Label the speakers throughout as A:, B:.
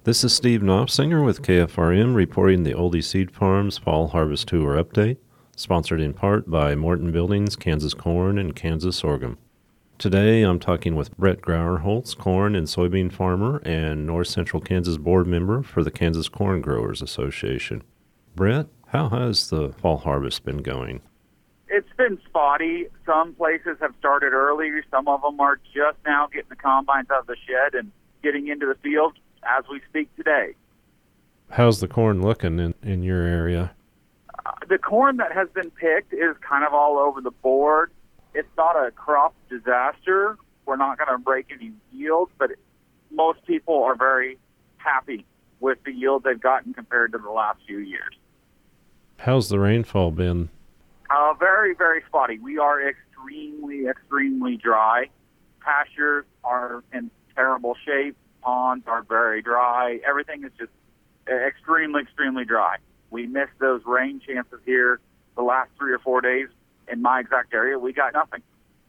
A: This is Steve Knopfsinger with KFRM reporting the Oldie Seed Farms Fall Harvest Tour Update, sponsored in part by Morton Buildings, Kansas Corn, and Kansas Sorghum. Today I'm talking with Brett Grauerholtz, corn and soybean farmer and North Central Kansas board member for the Kansas Corn Growers Association. Brett, how has the fall harvest been going?
B: It's been spotty. Some places have started early. Some of them are just now getting the combines out of the shed and getting into the field as we speak today.
A: How's the corn looking in your area?
B: The corn that has been picked is kind of all over the board. It's not a crop disaster. We're not going to break any yields, but most people are very happy with the yield they've gotten compared to the last few years.
A: How's the rainfall been?
B: Very, very spotty. We are extremely dry. Pastures are in terrible shape. Ponds are very dry. Everything is just extremely dry. We missed those rain chances here the last 3 or 4 days. In my exact area, we got nothing.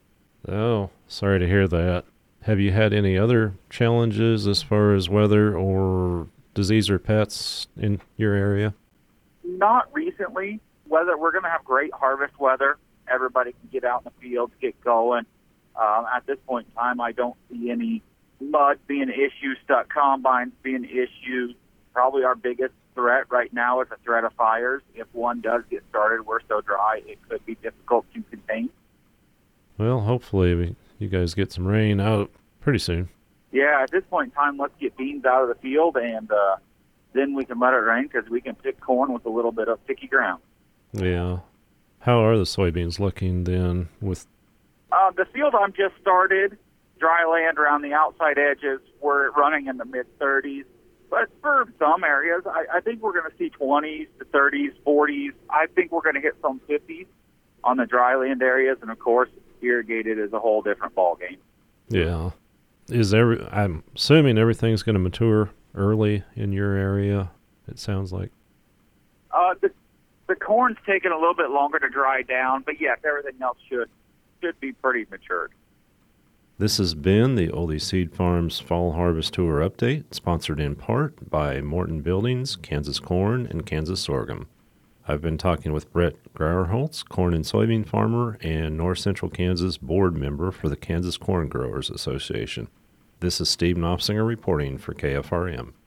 A: Oh, sorry to hear that. Have you had any other challenges as far as weather or disease or pests in your area?
B: Not recently. We're going to have great harvest weather. Everybody can get out in the fields, get going. At this point in time, I don't see any mud being an issue, stuck combines being an issue. Probably our biggest threat right now is the threat of fires. If one does get started, we're so dry, it could be difficult to contain.
A: Well, hopefully you guys get some rain out pretty soon.
B: Yeah, at this point in time, let's get beans out of the field, and then we can let it rain because we can pick corn with a little bit of sticky ground.
A: Yeah. How are the soybeans looking then with...
B: The field I'm just started, dry land around the outside edges, we're running in the mid-30s. But for some areas, I think we're going to see 20s to 30s, 40s. I think we're going to hit some 50s on the dry land areas. And, of course, irrigated is a whole different ballgame.
A: Yeah. I'm assuming everything's going to mature early in your area, it sounds like.
B: The corn's taking a little bit longer to dry down. But, yes, everything else should be pretty matured.
A: This has been the Oldie Seed Farms Fall Harvest Tour Update, sponsored in part by Morton Buildings, Kansas Corn, and Kansas Sorghum. I've been talking with Brett Grauerholtz, corn and soybean farmer and North Central Kansas board member for the Kansas Corn Growers Association. This is Steve Knopfsinger reporting for KFRM.